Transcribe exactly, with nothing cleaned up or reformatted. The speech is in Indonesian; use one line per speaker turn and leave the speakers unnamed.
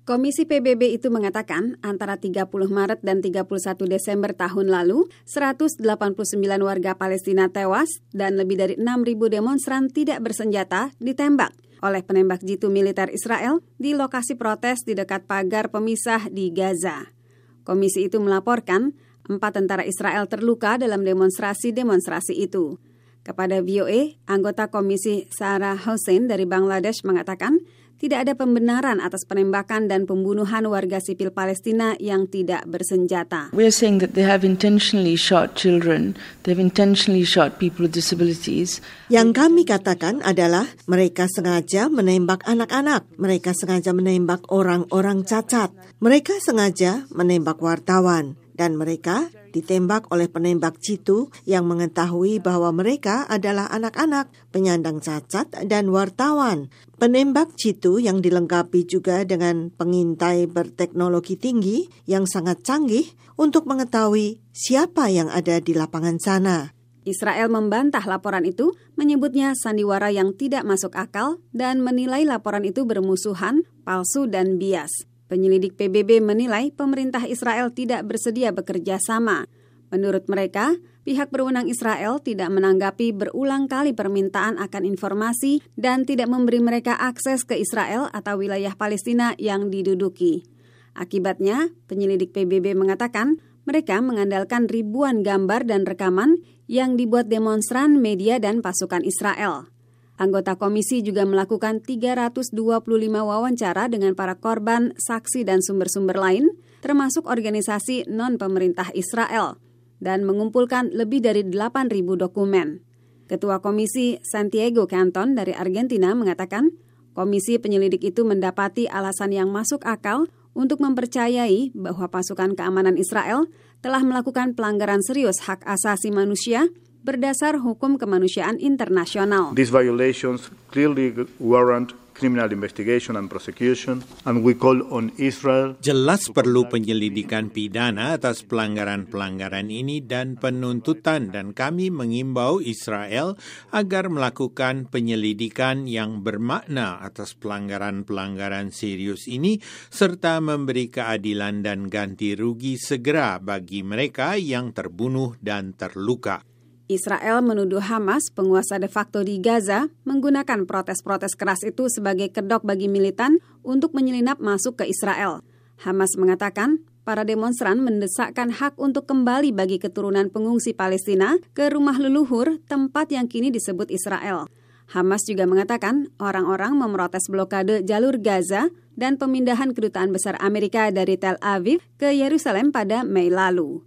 Komisi P B B itu mengatakan antara tiga puluh Maret dan tiga puluh satu Desember tahun lalu, seratus delapan puluh sembilan warga Palestina tewas dan lebih dari enam ribu demonstran tidak bersenjata ditembak oleh penembak jitu militer Israel di lokasi protes di dekat pagar pemisah di Gaza. Komisi itu melaporkan empat tentara Israel terluka dalam demonstrasi-demonstrasi itu. Kepada V O A, anggota komisi Sarah Hussein dari Bangladesh mengatakan tidak ada pembenaran atas penembakan dan pembunuhan warga sipil Palestina yang tidak bersenjata.
We are saying that they have intentionally shot children, they have intentionally shot people with disabilities.
Yang kami katakan adalah mereka sengaja menembak anak-anak, mereka sengaja menembak orang-orang cacat, mereka sengaja menembak wartawan, dan mereka ditembak oleh penembak jitu yang mengetahui bahwa mereka adalah anak-anak, penyandang cacat, dan wartawan. Penembak jitu yang dilengkapi juga dengan pengintai berteknologi tinggi yang sangat canggih untuk mengetahui siapa yang ada di lapangan sana.
Israel membantah laporan itu, menyebutnya sandiwara yang tidak masuk akal dan menilai laporan itu bermusuhan, palsu, dan bias. Penyelidik P B B menilai pemerintah Israel tidak bersedia bekerja sama. Menurut mereka, pihak berwenang Israel tidak menanggapi berulang kali permintaan akan informasi dan tidak memberi mereka akses ke Israel atau wilayah Palestina yang diduduki. Akibatnya, penyelidik P B B mengatakan mereka mengandalkan ribuan gambar dan rekaman yang dibuat demonstran, media, dan pasukan Israel. Anggota komisi juga melakukan tiga ratus dua puluh lima wawancara dengan para korban, saksi, dan sumber-sumber lain, termasuk organisasi non-pemerintah Israel, dan mengumpulkan lebih dari delapan ribu dokumen. Ketua Komisi Santiago Canton dari Argentina mengatakan, komisi penyelidik itu mendapati alasan yang masuk akal untuk mempercayai bahwa pasukan keamanan Israel telah melakukan pelanggaran serius hak asasi manusia berdasar hukum kemanusiaan internasional.
These violations clearly warrant criminal investigation and prosecution, and we call on Israel.
Jelas perlu penyelidikan pidana atas pelanggaran-pelanggaran ini dan penuntutan, dan kami mengimbau Israel agar melakukan penyelidikan yang bermakna atas pelanggaran-pelanggaran serius ini serta memberi keadilan dan ganti rugi segera bagi mereka yang terbunuh dan terluka.
Israel menuduh Hamas, penguasa de facto di Gaza, menggunakan protes-protes keras itu sebagai kedok bagi militan untuk menyelinap masuk ke Israel. Hamas mengatakan para demonstran mendesakkan hak untuk kembali bagi keturunan pengungsi Palestina ke rumah leluhur, tempat yang kini disebut Israel. Hamas juga mengatakan orang-orang memprotes blokade jalur Gaza dan pemindahan kedutaan besar Amerika dari Tel Aviv ke Yerusalem pada Mei lalu.